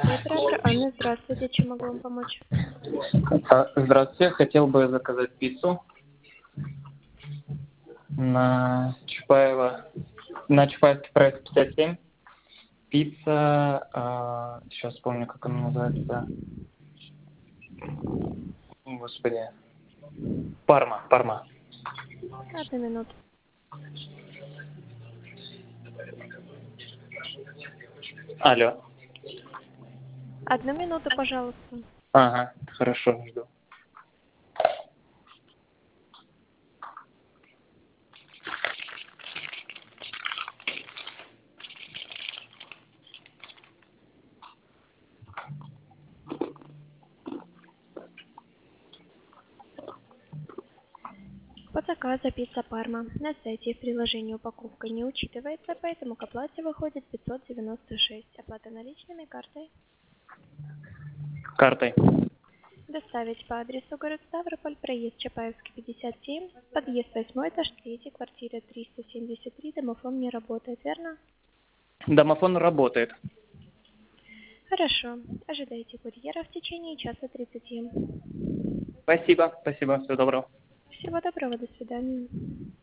Оператор Анна, здравствуйте. Чем могу вам помочь? Здравствуйте, хотел бы заказать пиццу на Чапаевский проект 57. Пицца, сейчас вспомню, как она называется. Господи. Парма. Одну минуту. Алло. Одну минуту, пожалуйста. Ага, хорошо, жду. По заказу пицца Парма. На сайте и в приложении упаковка не учитывается, поэтому к оплате выходит 596. Оплата наличными, картой. Картой. Доставить по адресу город Ставрополь, проезд Чапаевский, 57, подъезд 8, этаж 3, квартира 373, домофон не работает, верно? Домофон работает. Хорошо. Ожидайте курьера в течение часа 30. Спасибо, всего доброго. Всего доброго, до свидания.